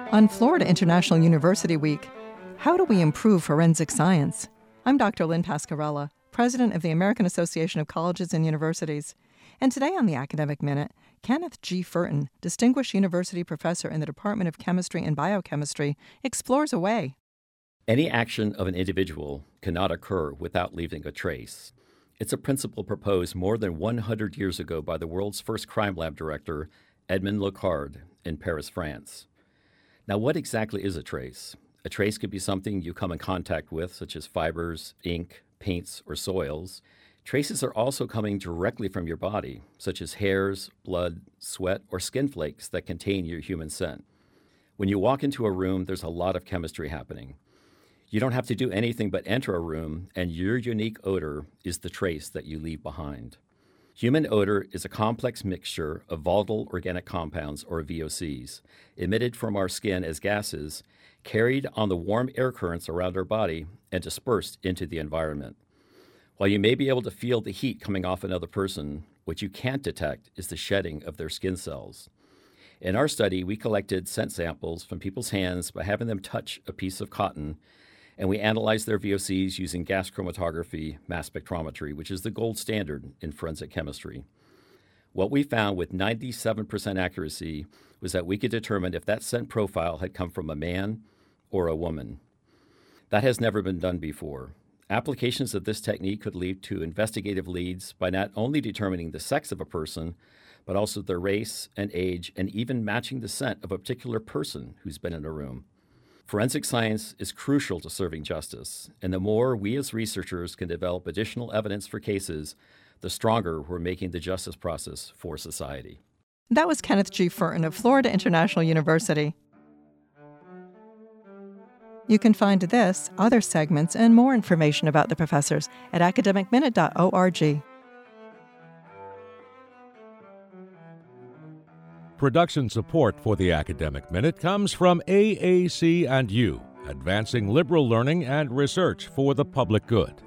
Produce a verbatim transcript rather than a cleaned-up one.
On Florida International University Week, how do we improve forensic science? I'm Doctor Lynn Pascarella, president of the American Association of Colleges and Universities. And today on the Academic Minute, Kenneth G. Furton, Distinguished University Professor in the Department of Chemistry and Biochemistry, explores a way. Any action of an individual cannot occur without leaving a trace. It's a principle proposed more than one hundred years ago by the world's first crime lab director, Edmond Locard, in Paris, France. Now, what exactly is a trace? A trace could be something you come in contact with, such as fibers, ink, paints, or soils. Traces are also coming directly from your body, such as hairs, blood, sweat, or skin flakes that contain your human scent. When you walk into a room, there's a lot of chemistry happening. You don't have to do anything but enter a room, and your unique odor is the trace that you leave behind. Human odor is a complex mixture of volatile organic compounds, or V O Cs, emitted from our skin as gases, carried on the warm air currents around our body, and dispersed into the environment. While you may be able to feel the heat coming off another person, what you can't detect is the shedding of their skin cells. In our study, we collected scent samples from people's hands by having them touch a piece of cotton, and we analyzed their V O Cs using gas chromatography mass spectrometry, which is the gold standard in forensic chemistry. What we found with ninety-seven percent accuracy was that we could determine if that scent profile had come from a man or a woman. That has never been done before. Applications of this technique could lead to investigative leads by not only determining the sex of a person, but also their race and age, and even matching the scent of a particular person who's been in a room. Forensic science is crucial to serving justice, and the more we as researchers can develop additional evidence for cases, the stronger we're making the justice process for society. That was Kenneth G. Furton of Florida International University. You can find this, other segments, and more information about the professors at academic minute dot org. Production support for the Academic Minute comes from A A C and U, advancing liberal learning and research for the public good.